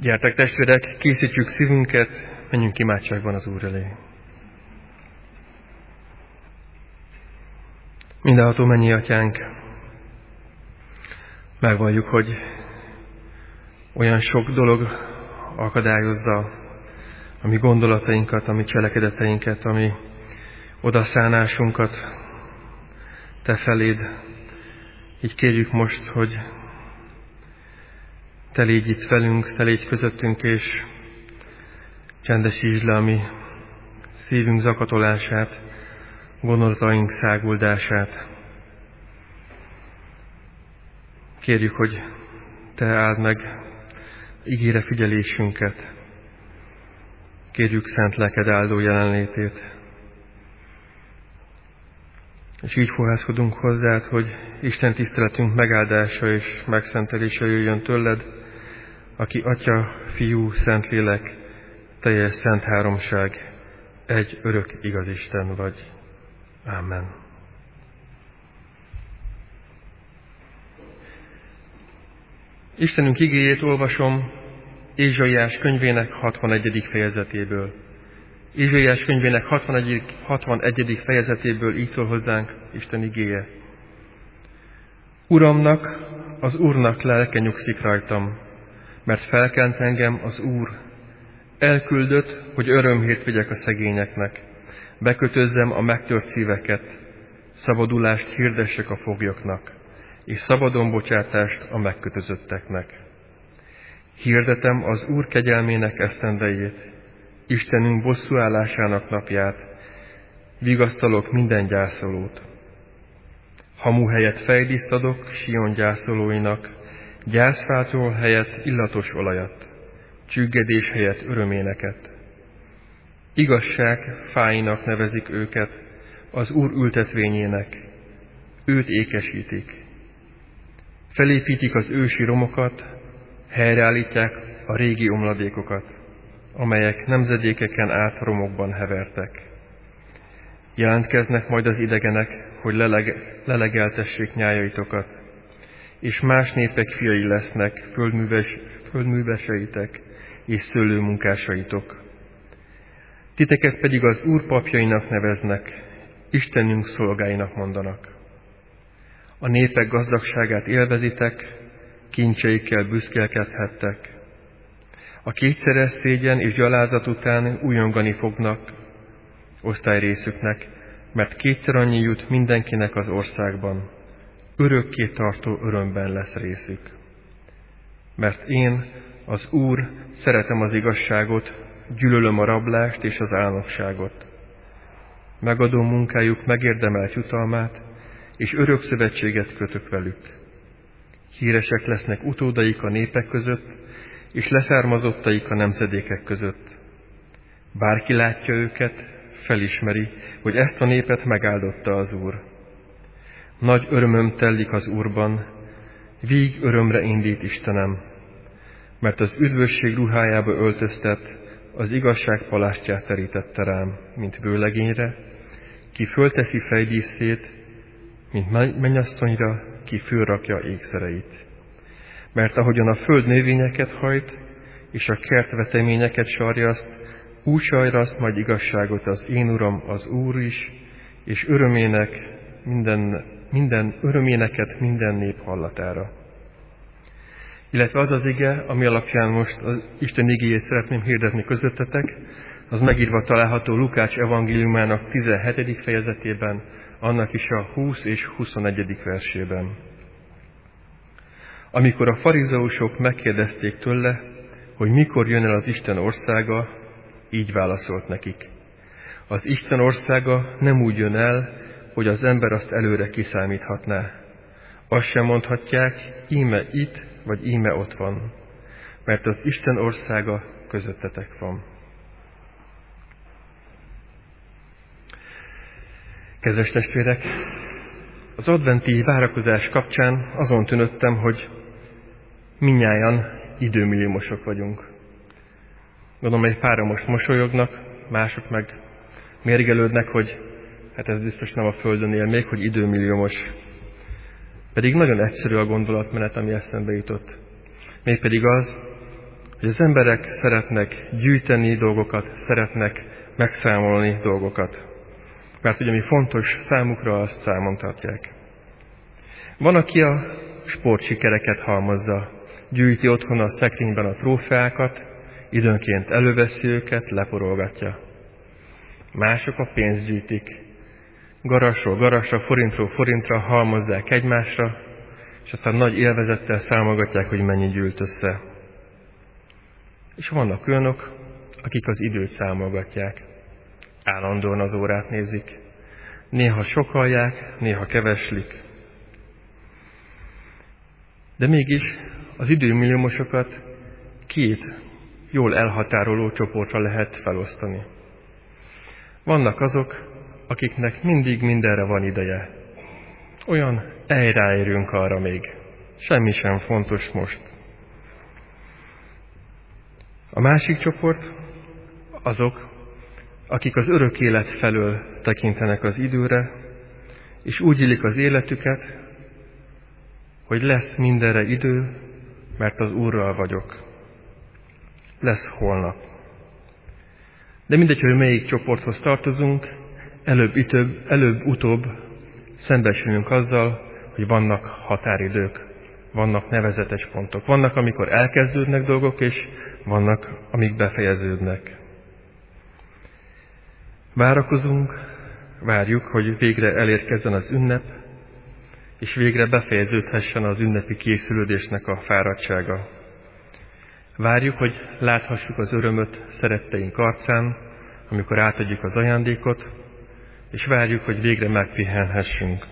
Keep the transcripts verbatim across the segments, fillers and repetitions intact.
Gyertek testvérek, készítsük szívünket, menjünk imádságban az Úr elé. Mindenható mennyi Atyánk, megvalljuk, hogy olyan sok dolog akadályozza a mi gondolatainkat, a mi cselekedeteinket, a mi odaszánásunkat Te feléd. Így kérjük most, hogy Te légy itt velünk, Te légy közöttünk, és csendesítsd le a mi szívünk zakatolását, gondolataink száguldását. Kérjük, hogy Te áld meg ígére figyelésünket. Kérjük szent lelked áldó jelenlétét. És így fohászkodunk hozzád, hogy Isten tiszteletünk megáldása és megszentelése jöjjön tőled, aki Atya, Fiú, Szentlélek, teljes szent háromság, egy örök igaz Isten vagy. Ámen. Istenünk igéjét olvasom Ézsaiás könyvének hatvanegyedik fejezetéből. Ézsaiás könyvének hatvanegyedik fejezetéből így szól hozzánk Isten igéje. Uramnak, az Úrnak lelke nyugszik rajtam, mert felkent engem az Úr. Elküldött, hogy örömhírt vigyek a szegényeknek, bekötözzem a megtört szíveket, szabadulást hirdessek a foglyoknak, és szabadon bocsátást a megkötözötteknek. Hirdetem az Úr kegyelmének esztendejét, Istenünk bosszúállásának napját, vigasztalok minden gyászolót. Hamu helyett fejdíszt adok Sion gyászolóinak, gyászfától helyett illatos olajat, csüggedés helyett öröméneket. Igazság fáinak nevezik őket, az Úr ültetvényének, őt ékesítik. Felépítik az ősi romokat, helyreállítják a régi omladékokat, amelyek nemzedékeken át romokban hevertek. Jelentkeznek majd az idegenek, hogy leleg, lelegeltessék nyájaitokat, és más népek fiai lesznek, földműves, földműveseitek és szőlőmunkásaitok. Titeket pedig az Úr papjainak neveznek, Istenünk szolgáinak mondanak. A népek gazdagságát élvezitek, kincseikkel büszkélkedhettek. A kétszeres szégyen és gyalázat után újongani fognak osztályrészüknek, mert kétszer annyi jut mindenkinek az országban. Örökké tartó örömben lesz részük. Mert én, az Úr, szeretem az igazságot, gyűlölöm a rablást és az álnokságot. Megadom munkájuk megérdemelt jutalmát, és örök szövetséget kötök velük. Híresek lesznek utódaik a népek között, és leszármazottaik a nemzedékek között. Bárki látja őket, felismeri, hogy ezt a népet megáldotta az Úr. Nagy örömöm tellik az Úrban, víg örömre indít Istenem, mert az üdvösség ruhájába öltöztet, az igazság palástját terítette rám, mint vőlegényre, ki fölteszi fejdíszét, mint mennyasszonyra, ki fölrakja ékszereit. Mert ahogyan a föld növényeket hajt, és a kert veteményeket sarjaszt, úgy sarjaszt majd igazságot az én Uram, az Úr is, és örömének minden, minden öröméneket minden nép hallatára. Illetve az az ige, ami alapján most az Isten igéjét szeretném hirdetni közöttetek, az megírva található Lukács evangéliumának tizenhetedik fejezetében, annak is a húsz és huszonegyedik versében. Amikor a farizeusok megkérdezték tőle, hogy mikor jön el az Isten országa, így válaszolt nekik. Az Isten országa nem úgy jön el, hogy az ember azt előre kiszámíthatná. Azt sem mondhatják, íme itt, vagy íme ott van, mert az Isten országa közöttetek van. Kedves testvérek, az adventi várakozás kapcsán azon tűnöttem, hogy mindnyájan időmilliómosok vagyunk. Gondolom, egy páran most mosolyognak, mások meg mérgelődnek, hogy hát ez biztos nem a Földön él még, hogy időmilliómos. Pedig nagyon egyszerű a gondolatmenet, ami eszembe jutott. Mégpedig az, hogy az emberek szeretnek gyűjteni dolgokat, szeretnek megszámolni dolgokat. Mert ugye ami fontos számukra, azt számon tartják. Van, aki a sportsikereket halmozza, gyűjti otthon a szekrényben a trófeákat, időnként előveszi őket, leporolgatja. Mások a pénzt gyűjtik. Garasról garasra, forintról forintra halmozzák egymásra, és aztán nagy élvezettel számolgatják, hogy mennyi gyűlt össze. És vannak olyanok, akik az időt számolgatják. Állandóan az órát nézik. Néha sokalják, néha keveslik. De mégis az időmilliómosokat két jól elhatároló csoportra lehet felosztani. Vannak azok, akiknek mindig mindenre van ideje. Olyan, elráérünk arra még. Semmi sem fontos most. A másik csoport azok, akik az örök élet felől tekintenek az időre, és úgy élik az életüket, hogy lesz mindenre idő, mert az Úrral vagyok. Lesz holnap. De mindegy, hogy melyik csoporthoz tartozunk, előbb-utóbb előbb, szembesülünk azzal, hogy vannak határidők, vannak nevezetes pontok. Vannak, amikor elkezdődnek dolgok, és vannak, amik befejeződnek. Várakozunk, várjuk, hogy végre elérkezzen az ünnep, és végre befejeződhessen az ünnepi készülődésnek a fáradtsága. Várjuk, hogy láthassuk az örömöt szeretteink arcán, amikor átadjuk az ajándékot, és várjuk, hogy végre megpihenhessünk.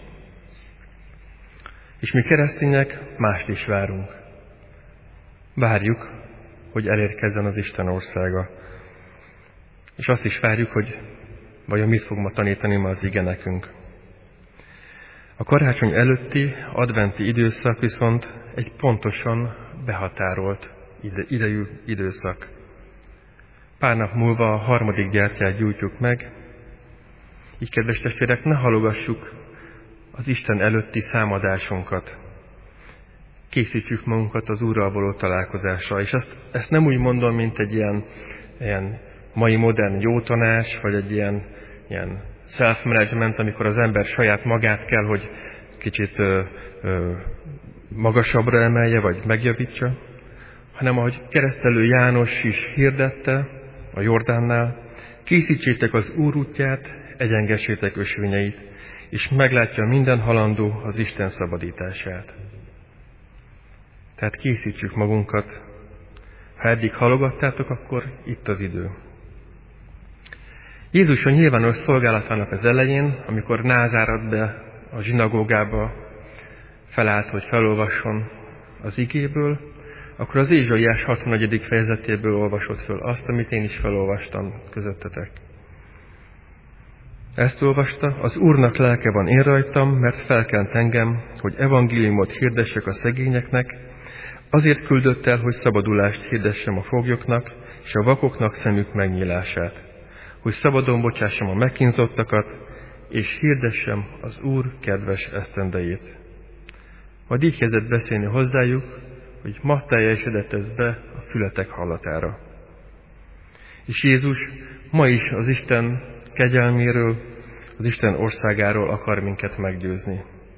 És mi keresztények mást is várunk. Várjuk, hogy elérkezzen az Isten országa. És azt is várjuk, hogy vajon mit fog ma tanítani ma az ige nekünk. A karácsony előtti adventi időszak viszont egy pontosan behatárolt ide, idejű időszak. Pár nap múlva a harmadik gyertyát gyújtjuk meg, így kedves testvérek, ne halogassuk az Isten előtti számadásunkat. Készítsük magunkat az Úrral való találkozásra, és ezt, ezt nem úgy mondom, mint egy ilyen, ilyen mai modern jótanás, vagy egy ilyen, ilyen self-management, amikor az ember saját magát kell, hogy kicsit ö, ö, magasabbra emelje, vagy megjavítsa, hanem ahogy keresztelő János is hirdette a Jordánnál, készítsétek az Úr útját, egyengessétek ösvényeit, és meglátja minden halandó az Isten szabadítását. Tehát készítsük magunkat. Ha eddig halogattátok, akkor itt az idő. Jézus a nyilvános szolgálatának az elején, amikor Názárat be a zsinagógába felállt, hogy felolvasson az igéből, akkor az Ézsaiás hatvannegyedik fejezetéből olvasott föl azt, amit én is felolvastam közöttetek. Ezt olvasta: az Úrnak lelke van én rajtam, mert felkent engem, hogy evangéliumot hirdessek a szegényeknek, azért küldött el, hogy szabadulást hirdessem a foglyoknak, és a vakoknak szemük megnyílását, hogy szabadon bocsássam a megkínzottakat, és hirdessem az Úr kedves esztendejét. Majd így kezdett beszélni hozzájuk, hogy ma teljesedett ez be a fületek hallatára. És Jézus ma is az Isten kegyelméről, az Isten országáról akar minket meggyőzni.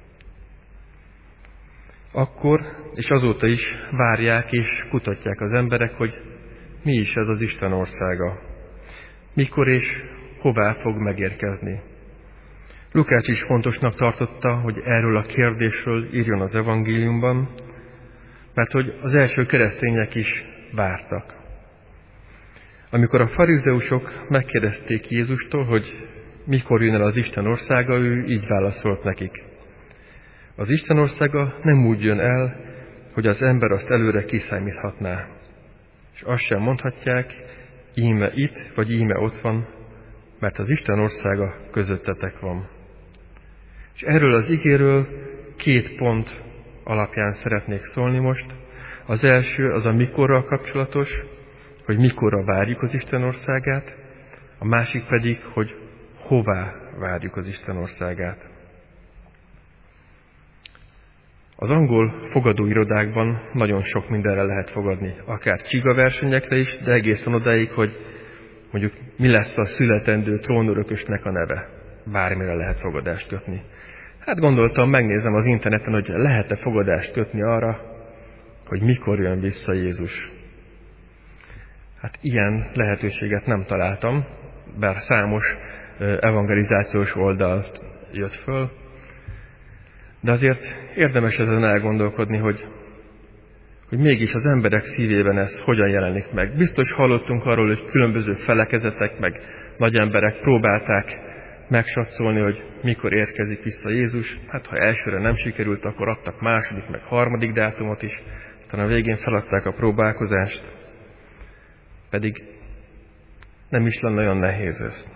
Akkor és azóta is várják és kutatják az emberek, hogy mi is ez az Isten országa. Mikor és hová fog megérkezni. Lukács is fontosnak tartotta, hogy erről a kérdésről írjon az evangéliumban, mert hogy az első keresztények is vártak. Amikor a farizeusok megkérdezték Jézustól, hogy mikor jön el az Isten országa, ő így válaszolt nekik: az Isten országa nem úgy jön el, hogy az ember azt előre kiszámíthatná. És azt sem mondhatják, íme itt, vagy íme ott van, mert az Isten országa közöttetek van. És erről az igéről két pont alapján szeretnék szólni most. Az első az a mikorral kapcsolatos, hogy mikorra várjuk az Isten országát, a másik pedig, hogy hová várjuk az Isten országát. Az angol fogadóirodákban nagyon sok mindenre lehet fogadni, akár csigaversenyekre is, de egészen odáig, hogy mondjuk mi lesz a születendő trónörökösnek a neve. Bármire lehet fogadást kötni. Hát gondoltam, megnézem az interneten, hogy lehet-e fogadást kötni arra, hogy mikor jön vissza Jézus. Hát ilyen lehetőséget nem találtam, bár számos evangelizációs oldalt jött föl, de azért érdemes ezen elgondolkodni, hogy, hogy mégis az emberek szívében ez hogyan jelenik meg. Biztos hallottunk arról, hogy különböző felekezetek, meg nagy emberek próbálták megsatszolni, hogy mikor érkezik vissza Jézus. Hát ha elsőre nem sikerült, akkor adtak második, meg harmadik dátumot is, aztán a végén feladták a próbálkozást. Pedig nem is lenne olyan nehéz ez.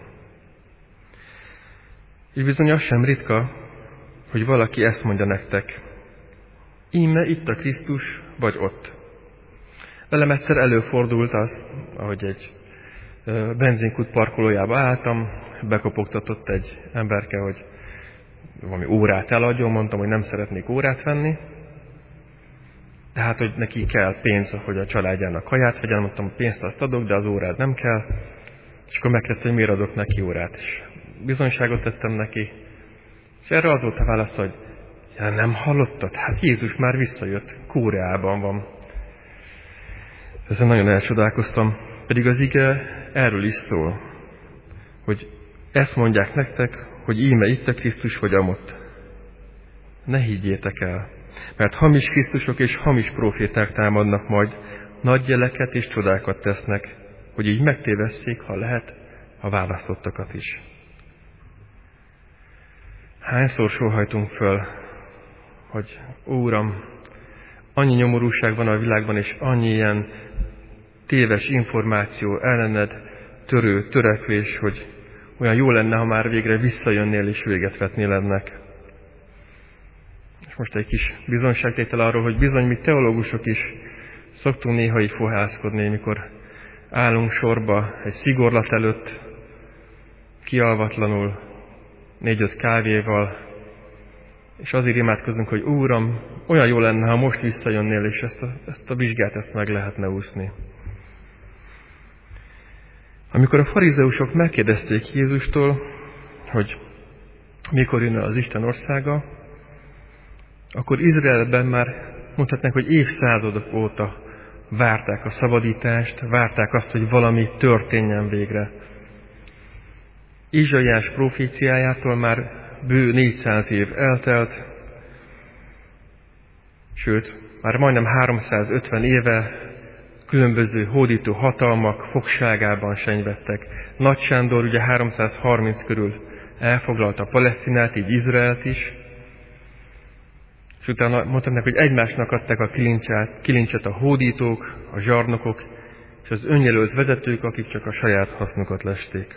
Így bizony az sem ritka, hogy valaki ezt mondja nektek. Íme itt a Krisztus, vagy ott. Velem egyszer előfordult az, ahogy egy benzinkút parkolójába álltam, bekopogtatott egy emberke, hogy valami órát eladjon, mondtam, hogy nem szeretnék órát venni. Tehát, hogy neki kell pénz, hogy a családjának kaját vegyen, mondtam, hogy pénzt azt adok, de az órát nem kell. És akkor megkezdte, hogy miért adok neki órát. És bizonyságot tettem neki. És erre az volt a válasz, hogy ja, nem hallottad? Hát Jézus már visszajött, Kóreában van. Ezen nagyon elcsodálkoztam. Pedig az ige erről is szól, hogy ezt mondják nektek, hogy íme itt a Krisztus, vagy amott. Ne higgyétek el, mert hamis Krisztusok és hamis proféták támadnak majd, nagy jeleket és csodákat tesznek, hogy így megtévesszék, ha lehet, a választottakat is. Hányszor sóhajtunk föl, hogy Uram, annyi nyomorúság van a világban, és annyi ilyen téves információ, ellened törő törekvés, hogy olyan jó lenne, ha már végre visszajönnél és véget vetnél ennek. És most egy kis bizonyságtétel arról, hogy bizony mi teológusok is szoktunk néha így fohászkodni, mikor állunk sorba egy szigorlat előtt, kialvatlanul, négy-öt kávéval, és azért imádkozunk, hogy Úram, olyan jó lenne, ha most visszajönnél, és ezt a, ezt a vizsgát ezt meg lehetne úszni. Amikor a farizeusok megkérdezték Jézustól, hogy mikor jön az Isten országa, akkor Izraelben már mondhatnánk, hogy évszázadok óta várták a szabadítást, várták azt, hogy valami történjen végre. Izsaiás proféciájától már bő négyszáz év eltelt, sőt, már majdnem háromszázötven éve különböző hódító hatalmak fogságában senyvedtek. Nagy Sándor ugye háromszázharminc körül elfoglalta Palesztinát, így Izraelt is, és utána mondhatnak, hogy egymásnak adták a kilincset, kilincset a hódítók, a zsarnokok és az önjelölt vezetők, akik csak a saját hasznukat lesték.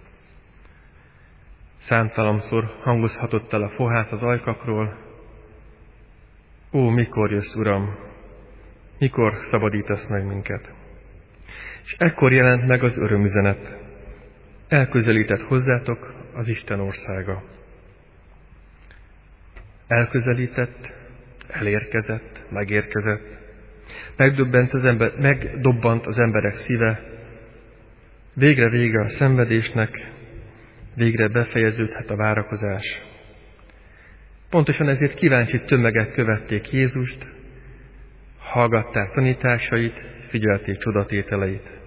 Számtalanszor hangozhatott el a fohász az ajkakról: Ó, mikor jössz, Uram? Mikor szabadítasz meg minket? És ekkor jelent meg az örömüzenet. Elközelített hozzátok az Isten országa. Elközelített, elérkezett, megérkezett. Megdöbbent az ember, megdobbant az emberek szíve. Végre vége a szenvedésnek, végre befejeződhet a várakozás. Pontosan ezért kíváncsi tömegek követték Jézust, hallgatták tanításait, figyelték csodatételeit.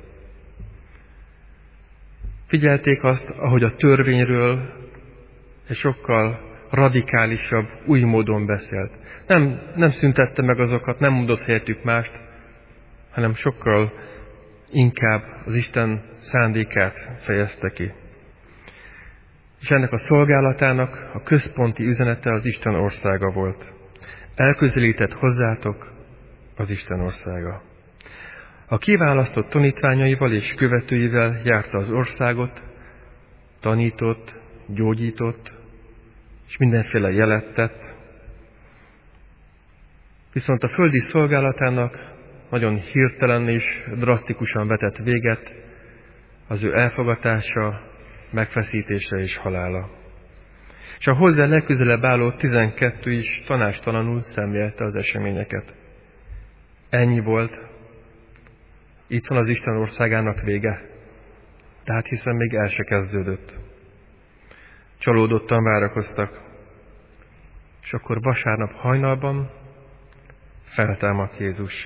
Figyelték azt, ahogy a törvényről egy sokkal radikálisabb, új módon beszélt. Nem, nem szüntette meg azokat, nem mondott helyettük mást, hanem sokkal inkább az Isten szándékát fejezte ki. És ennek a szolgálatának a központi üzenete az Isten országa volt. Elközelített hozzátok az Isten országa. A kiválasztott tanítványaival és követőivel járta az országot, tanított, gyógyított, és mindenféle jelet tett. Viszont a földi szolgálatának nagyon hirtelen és drasztikusan vetett véget az ő elfogatása, megfeszítése és halála. És a hozzá legközelebb álló tizenkettő is tanástalanul szemlélte az eseményeket. Ennyi volt, itt van az Isten országának vége. Tehát hiszen még el se kezdődött. Csalódottan várakoztak. És akkor vasárnap hajnalban feltámadt Jézus.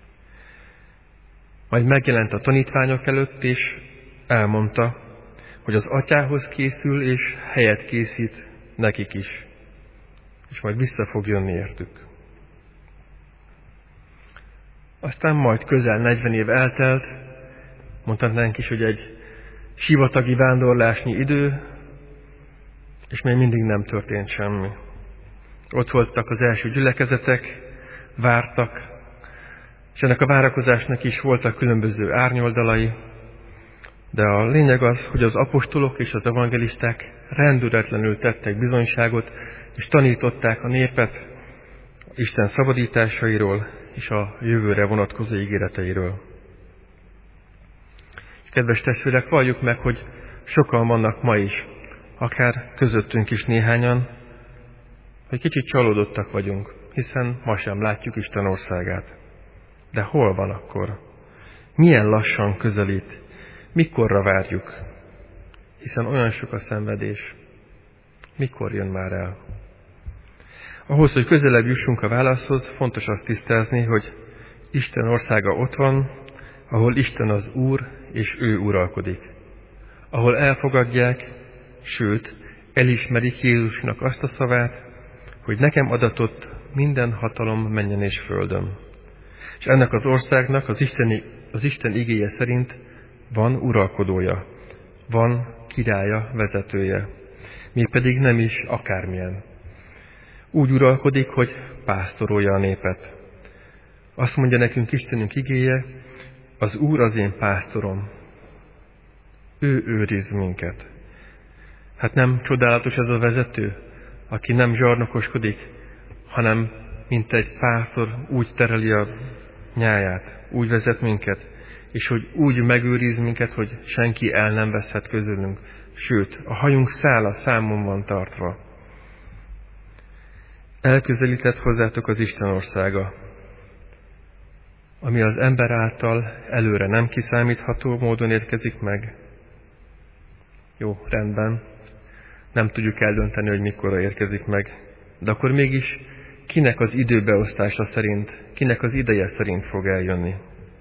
Majd megjelent a tanítványok előtt, és elmondta, hogy az atyához készül, és helyet készít nekik is. És majd vissza fog jönni értük. Aztán majd közel negyven év eltelt, mondhatnánk is, hogy egy sivatagi vándorlásnyi idő, és még mindig nem történt semmi. Ott voltak az első gyülekezetek, vártak, és ennek a várakozásnak is voltak különböző árnyoldalai, de a lényeg az, hogy az apostolok és az evangelisták rendületlenül tettek bizonyságot, és tanították a népet Isten szabadításairól és a jövőre vonatkozó ígéreteiről. Kedves testvérek, valljuk meg, hogy sokan vannak ma is, akár közöttünk is néhányan, hogy kicsit csalódottak vagyunk, hiszen ma sem látjuk Isten országát. De hol van akkor? Milyen lassan közelít? Mikorra várjuk? Hiszen olyan sok a szenvedés. Mikor jön már el? Ahhoz, hogy közelebb jussunk a válaszhoz, fontos azt tisztázni, hogy Isten országa ott van, ahol Isten az Úr, és ő uralkodik. Ahol elfogadják, sőt, elismerik Jézusnak azt a szavát, hogy nekem adatott minden hatalom mennyen és földön. És ennek az országnak az, Isteni, az Isten igéje szerint van uralkodója, van királya, vezetője, mégpedig nem is akármilyen. Úgy uralkodik, hogy pásztorolja a népet. Azt mondja nekünk Istenünk igéje, az Úr az én pásztorom. Ő őriz minket. Hát nem csodálatos ez a vezető, aki nem zsarnokoskodik, hanem mint egy pásztor úgy tereli a nyáját, úgy vezet minket, és hogy úgy megőriz minket, hogy senki el nem veszhet közülünk. Sőt, a hajunk szála számon van tartva. Elközelített hozzátok az Isten országa, ami az ember által előre nem kiszámítható módon érkezik meg. Jó, rendben, nem tudjuk eldönteni, hogy mikorra érkezik meg, de akkor mégis kinek az időbeosztása szerint, kinek az ideje szerint fog eljönni.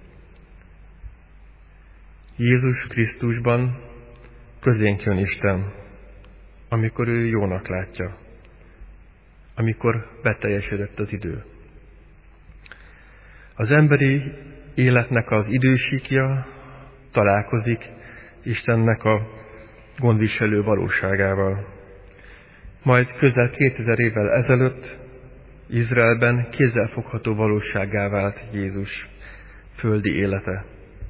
Jézus Krisztusban közénk jön Isten, amikor ő jónak látja, amikor beteljesedett az idő. Az emberi életnek az idősíkja találkozik Istennek a gondviselő valóságával. Majd közel kétezer évvel ezelőtt Izraelben kézzelfogható valósággá vált Jézus földi élete.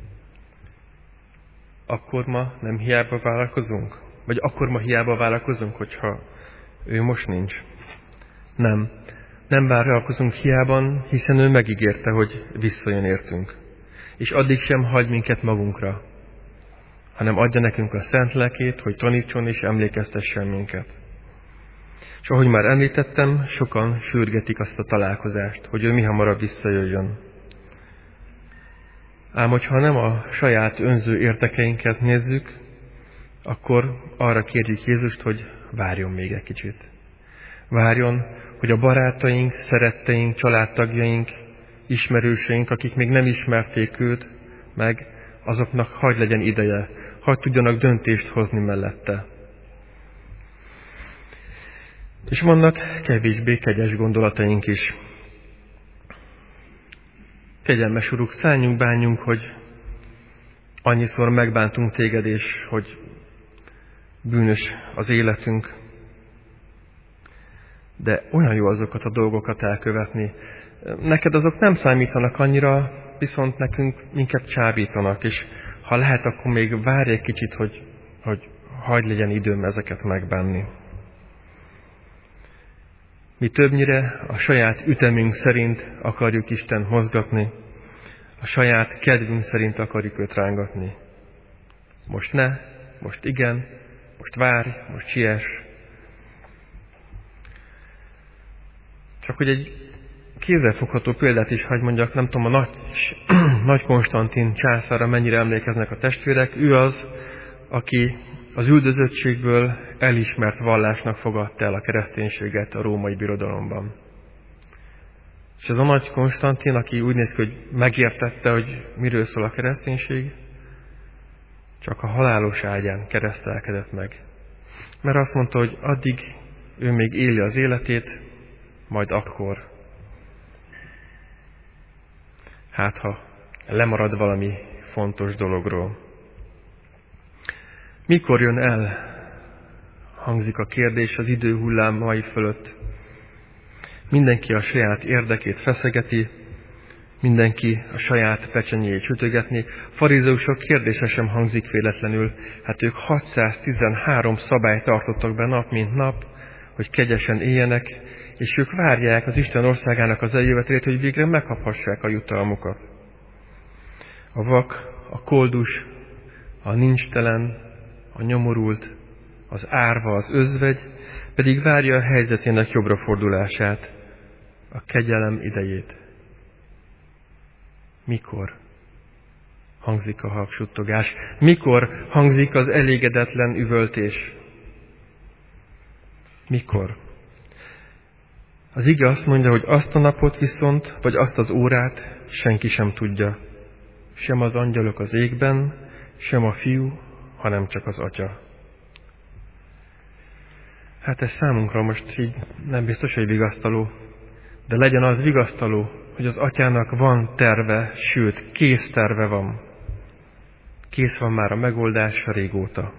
Akkor ma nem hiába vállalkozunk? Vagy akkor ma hiába vállalkozunk, hogyha ő most nincs? Nem. Nem vállalkozunk hiában, hiszen ő megígérte, hogy visszajön értünk. És addig sem hagy minket magunkra, hanem adja nekünk a szent lelkét, hogy tanítson és emlékeztessen minket. És ahogy már említettem, sokan sürgetik azt a találkozást, hogy ő mihamarabb visszajöjjön. Ám hogyha nem a saját önző érdekeinket nézzük, akkor arra kérjük Jézust, hogy várjon még egy kicsit. Várjon, hogy a barátaink, szeretteink, családtagjaink, ismerőseink, akik még nem ismerték őt meg, azoknak hadd legyen ideje, hadd tudjanak döntést hozni mellette. És vannak kevésbé kegyes gondolataink is. Kegyelmes Uruk, szálljunk bánjunk, hogy annyiszor megbántunk téged, és hogy bűnös az életünk. De olyan jó azokat a dolgokat elkövetni. Neked azok nem számítanak annyira, viszont nekünk inkább csábítanak, és ha lehet, akkor még várj egy kicsit, hogy, hogy hadd legyen időm ezeket megbánni. Mi többnyire a saját ütemünk szerint akarjuk Isten mozgatni, a saját kedvünk szerint akarjuk őt rángatni. Most ne, most igen, most várj, most siess. akkor egy kézzelfogható példát is hagy mondjak, nem tudom, a nagy, nagy Konstantin császára mennyire emlékeznek a testvérek. Ő az, aki az üldözöttségből elismert vallásnak fogadta el a kereszténységet a római birodalomban. És ez a nagy Konstantin, aki úgy néz ki, hogy megértette, hogy miről szól a kereszténység, csak a halálos ágyán keresztelkedett meg. Mert azt mondta, hogy addig ő még éli az életét, majd akkor. Hát, ha lemarad valami fontos dologról. Mikor jön el? Hangzik a kérdés az idő hullámai fölött. Mindenki a saját érdekét feszegeti, mindenki a saját pecsenyét sütögetni. Farizeusok kérdése sem hangzik véletlenül. Hát ők hatszáztizenhárom szabályt tartottak be nap, mint nap, hogy kegyesen éljenek, és ők várják az Isten országának az eljövetelét, hogy végre megkaphassák a jutalmukat. A vak, a koldus, a nincstelen, a nyomorult, az árva, az özvegy pedig várja a helyzetének jobbra fordulását, a kegyelem idejét. Mikor hangzik a halksuttogás? Mikor hangzik az elégedetlen üvöltés? Mikor? Az ige azt mondja, hogy azt a napot viszont, vagy azt az órát senki sem tudja. Sem az angyalok az égben, sem a fiú, hanem csak az atya. Hát ez számunkra most így nem biztos, hogy vigasztaló, de legyen az vigasztaló, hogy az atyának van terve, sőt, kész terve van. Kész van már a megoldása régóta.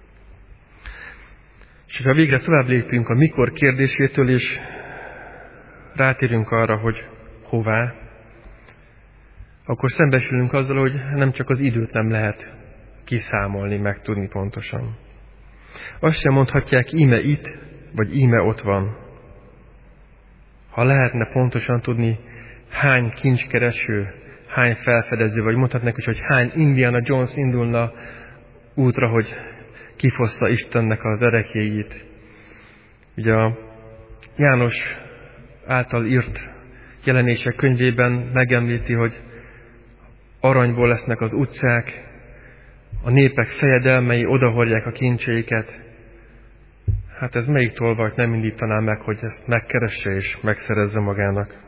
És ha végre tovább lépünk a mikor kérdésétől, és rátérünk arra, hogy hová, akkor szembesülünk azzal, hogy nem csak az időt nem lehet kiszámolni, megtudni pontosan. Azt sem mondhatják, íme itt, vagy íme ott van. Ha lehetne pontosan tudni, hány kincskereső, hány felfedező, vagy mondhatnak is, hogy hány Indiana Jones indulna útra, hogy kifoszta Istennek az ereklyéit. Ugye a János által írt jelenések könyvében megemlíti, hogy aranyból lesznek az utcák, a népek fejedelmei odahordják a kincseiket. Hát ez melyik tolvajt nem indítaná meg, hogy ezt megkeresse és megszerezze magának.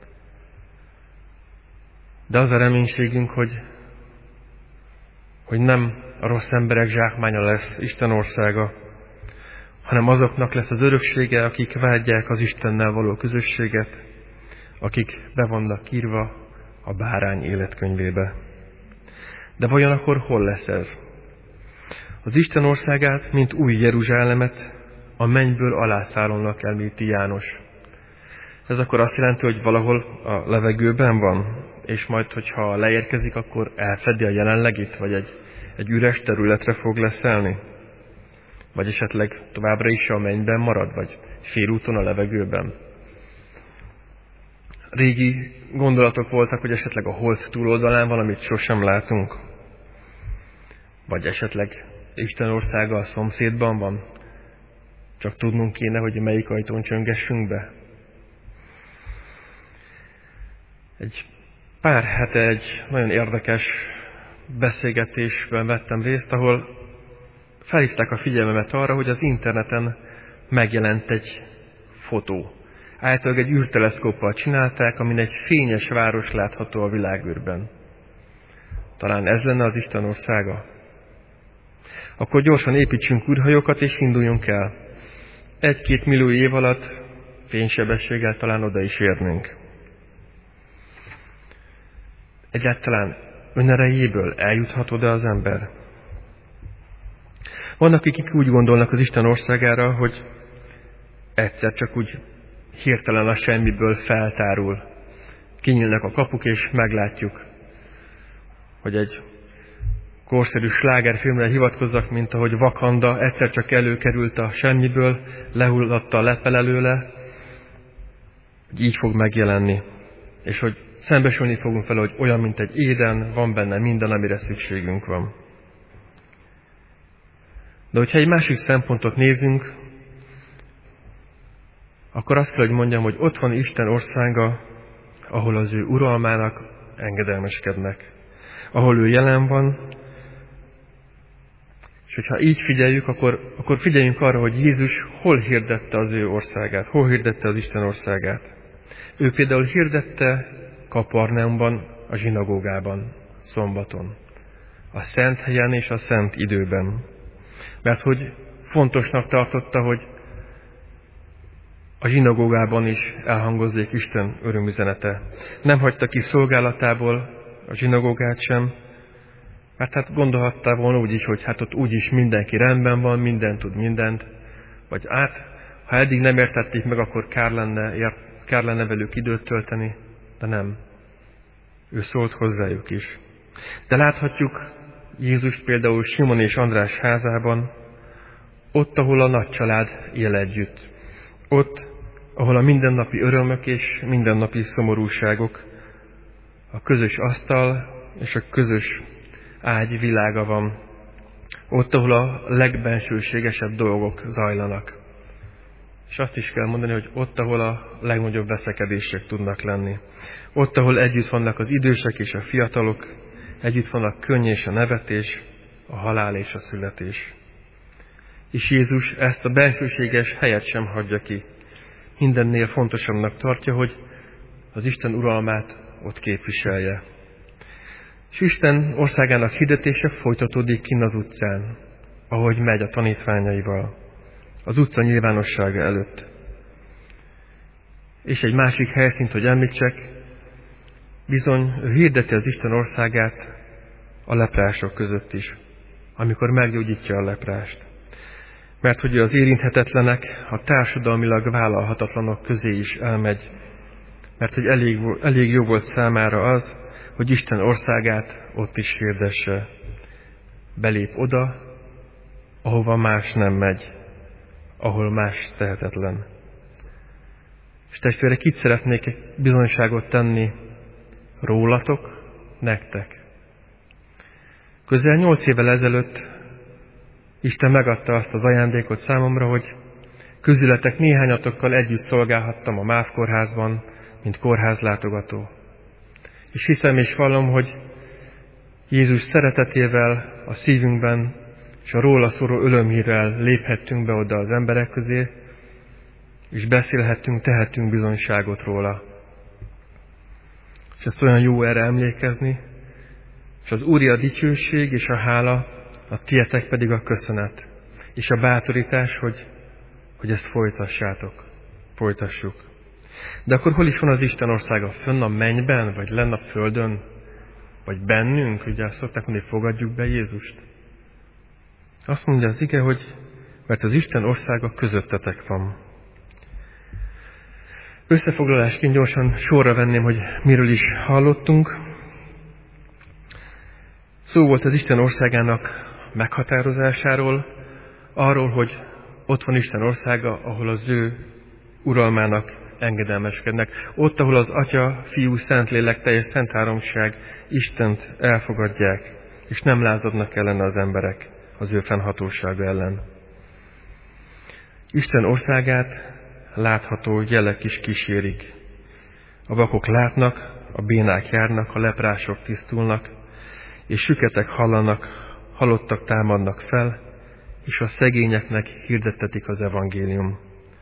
De az a reménységünk, hogy, hogy nem a rossz emberek zsákmánya lesz Isten országa, hanem azoknak lesz az öröksége, akik vágyják az Istennel való közösséget, akik be vannak írva a bárány életkönyvébe. De vajon akkor hol lesz ez? Az Isten országát, mint új Jeruzsálemet, a mennyből alászállónak említi János. Ez akkor azt jelenti, hogy valahol a levegőben van, és majd, hogyha leérkezik, akkor elfedi a jelenlegit, vagy egy, egy üres területre fog leszelni? Vagy esetleg továbbra is a mennyben marad, vagy félúton a levegőben? Régi gondolatok voltak, hogy esetleg a hold túloldalán valamit sosem látunk. Vagy esetleg Isten országa a szomszédban van. Csak tudnunk kéne, hogy melyik ajtón csöngessünk be. Egy pár hete egy nagyon érdekes beszélgetésben vettem részt, ahol felhívták a figyelmemet arra, hogy az interneten megjelent egy fotó. Általában egy űrteleszkóppal csinálták, amin egy fényes város látható a világűrben. Talán ez lenne az Isten országa? Akkor gyorsan építsünk űrhajókat és induljunk el. Egy-két millió év alatt fénysebességgel talán oda is érnénk. Egyáltalán önerejéből eljuthat oda az ember? Vannak, akik úgy gondolnak az Isten országára, hogy egyszer csak úgy hirtelen a semmiből feltárul. Kinyílnak a kapuk, és meglátjuk, hogy egy korszerű slágerfilmre hivatkozzak, mint ahogy Wakanda egyszer csak előkerült a semmiből, lehulladta a lepel előle, hogy így fog megjelenni. És hogy szembesülni fogunk vele, hogy olyan, mint egy Éden, van benne minden, amire szükségünk van. De hogyha egy másik szempontot nézünk, akkor azt kell, hogy mondjam, hogy ott van Isten országa, ahol az ő uralmának engedelmeskednek, ahol ő jelen van, és hogyha így figyeljük, akkor, akkor figyeljünk arra, hogy Jézus hol hirdette az ő országát, hol hirdette az Isten országát. Ő például hirdette Kapernaumban, a zsinagógában, szombaton, a szent helyen és a szent időben. Mert hogy fontosnak tartotta, hogy a zsinagógában is elhangozzék Isten örömüzenete. Nem hagyta ki szolgálatából a zsinagógát sem, mert hát gondolhatta volna úgy is, hogy hát ott úgyis mindenki rendben van, minden tud mindent, vagy át, ha eddig nem értették meg, akkor kár lenne, ért, kár lenne velük időt tölteni, de nem. Ő szólt hozzájuk is. De láthatjuk Jézust például Simon és András házában, ott, ahol a nagy család él együtt. Ott, ahol a mindennapi örömök és mindennapi szomorúságok, a közös asztal és a közös ágy világa van. Ott, ahol a legbensőségesebb dolgok zajlanak. És azt is kell mondani, hogy ott, ahol a legnagyobb veszekedések tudnak lenni. Ott, ahol együtt vannak az idősek és a fiatalok, együtt van a könny és a nevetés, a halál és a születés. És Jézus ezt a bensőséges helyet sem hagyja ki. Mindennél fontosabbnak tartja, hogy az Isten uralmát ott képviselje. És Isten országának hirdetése folytatódik kinn az utcán, ahogy megy a tanítványaival, az utca nyilvánossága előtt. És egy másik helyszínt, hogy említsek, bizony ő hirdeti az Isten országát a leprások között is, amikor meggyógyítja a leprást. Mert hogy az érinthetetlenek, a társadalmilag vállalhatatlanok közé is elmegy, mert hogy elég, elég jó volt számára az, hogy Isten országát ott is hirdesse. Belép oda, ahova más nem megy, ahol más tehetetlen. És testvérek, itt szeretnék egy bizonyságot tenni rólatok, nektek. Közel nyolc évvel ezelőtt Isten megadta azt az ajándékot számomra, hogy közületek néhányatokkal együtt szolgálhattam a MÁV kórházban, mint kórházlátogató. És hiszem és vallom, hogy Jézus szeretetével a szívünkben és a róla szóló örömhírrel léphettünk be oda az emberek közé, és beszélhettünk, tehettünk bizonyságot róla. És ezt olyan jó erre emlékezni, és az Úri a dicsőség és a hála, a tietek pedig a köszönet, és a bátorítás, hogy, hogy ezt folytassátok, folytassuk. De akkor hol is van az Isten országa? Fönn a mennyben, vagy lenn a földön, vagy bennünk? Ugye azt szokták mondani, fogadjuk be Jézust. Azt mondja az ige, hogy mert az Isten országa közöttetek van. Összefoglalásként gyorsan sorra venném, hogy miről is hallottunk. Szó volt az Isten országának meghatározásáról, arról, hogy ott van Isten országa, ahol az ő uralmának engedelmeskednek. Ott, ahol az Atya, Fiú, Szentlélek, teljes Szent Háromság Istent elfogadják, és nem lázadnak ellene az emberek az ő fennhatósága ellen. Isten országát látható jelek is kísérik. A vakok látnak, a bénák járnak, a leprások tisztulnak, és süketek hallanak, halottak támadnak fel, és a szegényeknek hirdettetik az evangélium.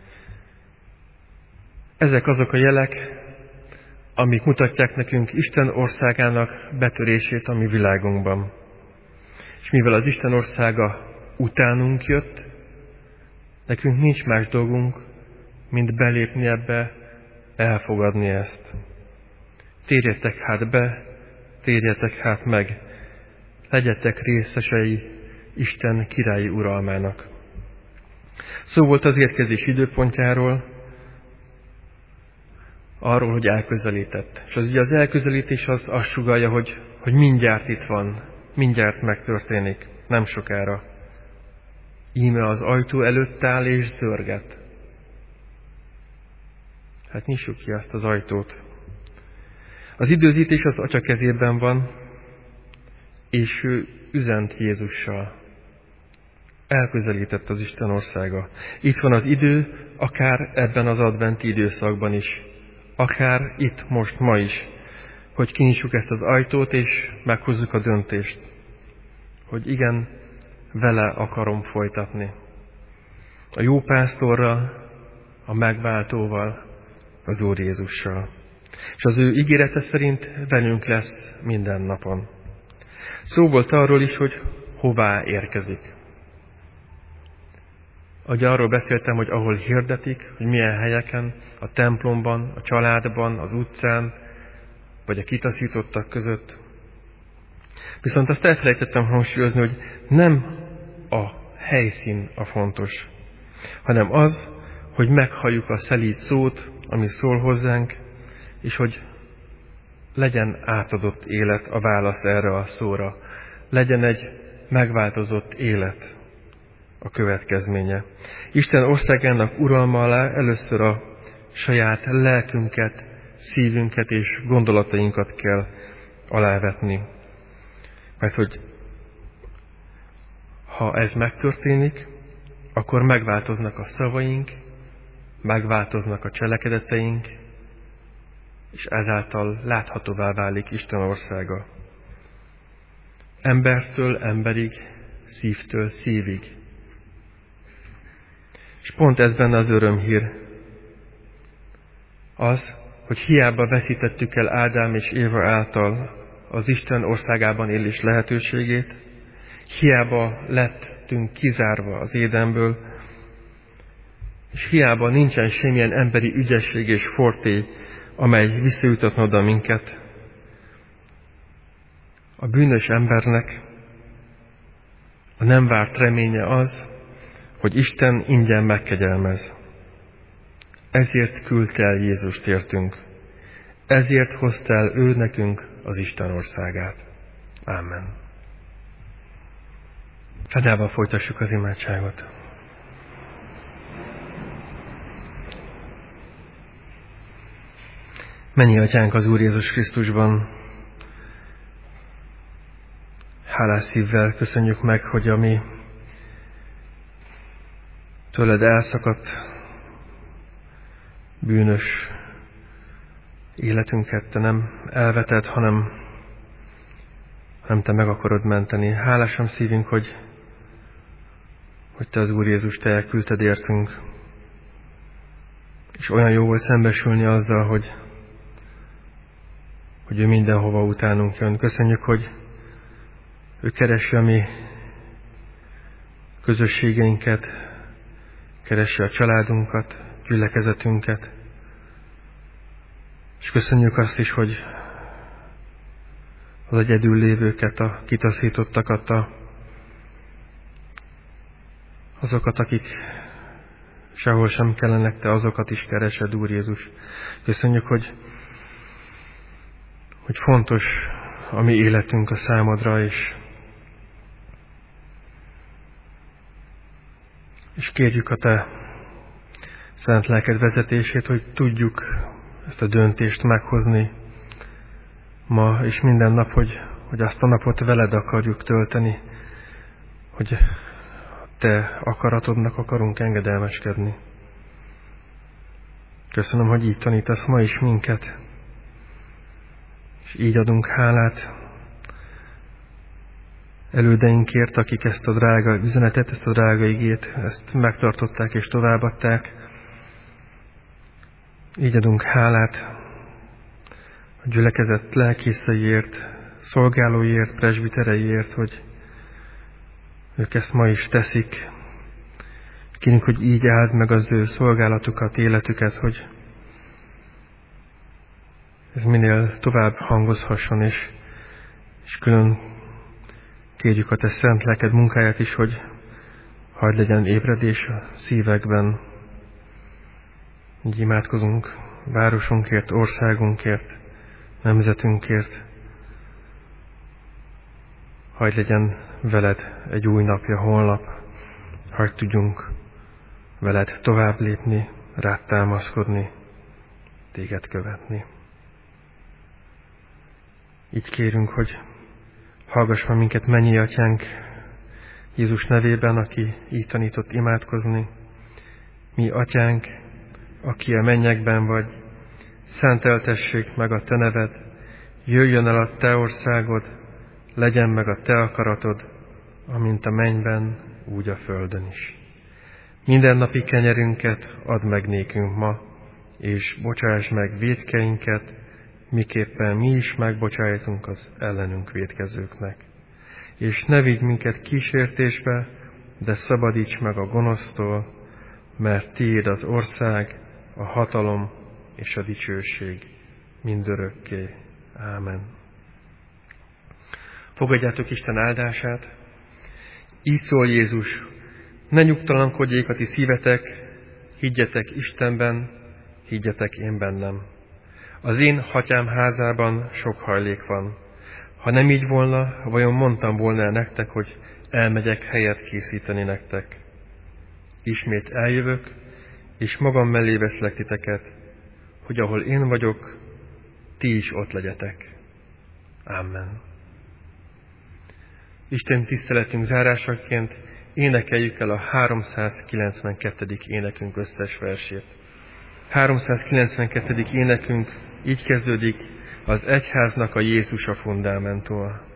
Ezek azok a jelek, amik mutatják nekünk Isten országának betörését a mi világunkban. És mivel az Isten országa utánunk jött, nekünk nincs más dolgunk, mint belépni ebbe, elfogadni ezt. Térjetek hát be, térjetek hát meg, legyetek részesei Isten királyi uralmának. Szó volt az érkezés időpontjáról, arról, hogy elközelített. És az ugye az elközelítés az azt sugallja, hogy, hogy mindjárt itt van, mindjárt megtörténik, nem sokára. Íme az ajtó előtt áll és zörget. Hát nyissuk ki azt az ajtót. Az időzítés az Atya kezében van, és ő üzent Jézussal. Elközelített az Isten országa. Itt van az idő, akár ebben az adventi időszakban is, akár itt most, ma is, hogy kinyissuk ezt az ajtót, és meghozzuk a döntést, hogy igen, vele akarom folytatni. A jó pásztorral, a megváltóval, az Úr Jézussal. És az ő ígérete szerint velünk lesz minden napon. Szó volt arról is, hogy hová érkezik. Ahogy arról beszéltem, hogy ahol hirdetik, hogy milyen helyeken, a templomban, a családban, az utcán, vagy a kitaszítottak között. Viszont azt elfelejtettem hangsúlyozni, hogy nem a helyszín a fontos, hanem az, hogy meghalljuk a szelíd szót, ami szól hozzánk, és hogy legyen átadott élet a válasz erre a szóra. Legyen egy megváltozott élet a következménye. Isten országának uralma alá először a saját lelkünket, szívünket és gondolatainkat kell alávetni. Mert hogy ha ez megtörténik, akkor megváltoznak a szavaink, megváltoznak a cselekedeteink, és ezáltal láthatóvá válik Isten országa. Embertől emberig, szívtől szívig. És pont ez benne az örömhír. Az, hogy hiába veszítettük el Ádám és Éva által az Isten országában élés lehetőségét, hiába lettünk kizárva az Édenből, és hiába nincsen semmilyen emberi ügyesség és fortély, amely visszajutatna oda minket, a bűnös embernek a nem várt reménye az, hogy Isten ingyen megkegyelmez. Ezért küldte el Jézust értünk. Ezért hozta el ő nekünk az Isten országát. Ámen. Fennállva folytassuk az imádságot. Mennyi Atyánk az Úr Jézus Krisztusban, hálás szívvel köszönjük meg, hogy a mi tőled elszakadt, bűnös életünket te nem elveted, hanem, hanem te meg akarod menteni. Hálásan szívünk, hogy, hogy te az Úr Jézus, te elküldted értünk. És olyan jó volt szembesülni azzal, hogy, hogy ő mindenhova utánunk jön. Köszönjük, hogy ő keresi a mi közösségeinket, keresi a családunkat, gyülekezetünket. És köszönjük azt is, hogy az egyedül lévőket, a kitaszítottakat, a, azokat, akik sehol sem kellenek, te azokat is keresed, Úr Jézus. Köszönjük, hogy, hogy fontos a mi életünk a számodra, és, és kérjük a te szent lelked vezetését, hogy tudjuk ezt a döntést meghozni ma és minden nap, hogy, hogy azt a napot veled akarjuk tölteni, hogy te akaratodnak akarunk engedelmeskedni. Köszönöm, hogy így tanítasz ma is minket, és így adunk hálát elődeinkért, akik ezt a drága üzenetet, ezt a drága igét, ezt megtartották és továbbadták. Így adunk hálát a gyülekezet lelkészeiért, szolgálóiért, presbitereiért, hogy ők ezt ma is teszik. Kérünk, hogy így áld meg az ő szolgálatukat, életüket, hogy ez minél tovább hangozhasson, és, és külön kérjük a te szent lelked munkáját is, hogy hagyd legyen ébredés a szívekben. Így imádkozunk városunkért, országunkért, nemzetünkért. Hagyd legyen veled egy új napja holnap, hagyd tudjunk veled tovább lépni, rád támaszkodni, téged követni. Így kérünk, hogy hallgass meg minket, mennyi Atyánk, Jézus nevében, aki így tanított imádkozni. Mi atyánk, aki a mennyekben vagy, szenteltessék meg a te neved, jöjjön el a te országod, legyen meg a te akaratod, amint a mennyben, úgy a földön is. Mindennapi kenyerünket add meg nékünk ma, és bocsáss meg vétkeinket, miképpen mi is megbocsájtunk az ellenünk vétkezőknek. És ne vigy minket kísértésbe, de szabadíts meg a gonosztól, mert tiéd az ország, a hatalom és a dicsőség mindörökké. Ámen. Fogadjátok Isten áldását. Így szól Jézus: ne nyugtalankodjék a ti szívetek, higgyetek Istenben, higgyetek én bennem. Az én atyám házában sok hajlék van. Ha nem így volna, vajon mondtam volna nektek, hogy elmegyek helyet készíteni nektek. Ismét eljövök, és magam mellé veszlek titeket, hogy ahol én vagyok, ti is ott legyetek. Amen. Isten tiszteletünk zárásaként énekeljük el a háromszázkilencvenkettedik énekünk összes versét. háromszázkilencvenkettedik énekünk így kezdődik: az egyháznak a Jézus a fundamentua.